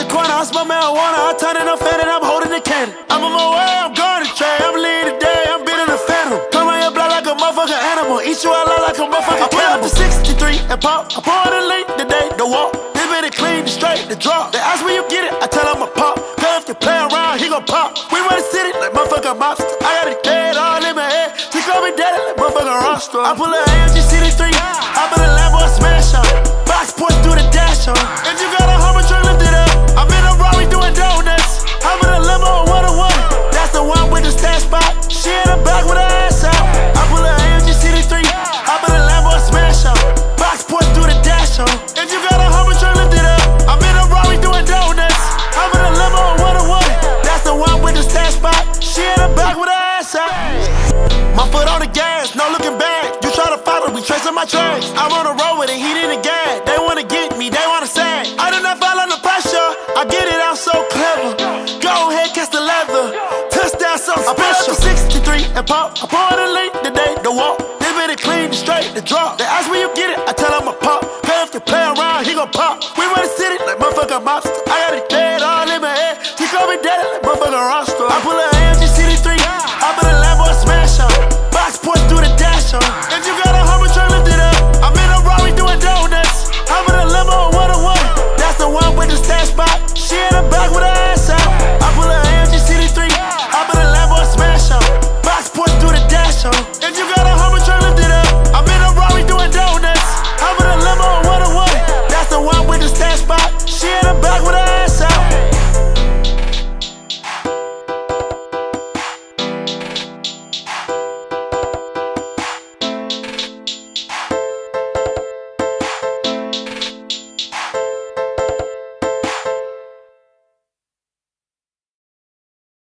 corner, I smoke marijuana. I turn it up fat and I'm holding the cannon. I'm on my way, I'm going to trade. I'm leading today, I'm beating the phantom. Come on your block like a motherfucking animal. Eat you out loud like a motherfucking cannibal. I pull up to 63 and pop. I pour it in late today, the walk. They better clean, the straight, the drop. They ask where you get it, I tell them I pop. Cause if you play around, he gon' pop. We run the city like motherfucking mobster. I got it dead all in my head. She call me daddy like motherfucking roster. I pull a AMG CD3, I put a Lambo and smash on. Box porch through the dash on. If you got a Hummer truck, lift it up. I'm in a Rari doing donuts. I'm in a limo and 101. That's the one with the stash spot. She in the back with her ass out. I pull a AMG CD3, I put a Lambo and smash on. Box porch through the dash on. If you got a Hummer truck, lift it up. I'm in a Rari doing donuts. I'm in a limo and 101. That's the one with the stash spot. She in the back with her ass out. My foot on the gas, no looking back. You try to follow me, tracing my tracks. I'm on the road with it, heat in the gas. They wanna get me, they wanna sag. I did not fall under pressure, I get it out so clever. Go ahead, catch the leather. Touchdown, so special. I pull up to 63 and pop. I pour it in late today, the walk. They better clean, the straight, the drop. They ask where you get it, I tell them I pop. Cause if you play around, he gon' pop. We run the city like motherfucking mobster. I got it dead all in my head. She call me daddy like motherfucking roster. I pull a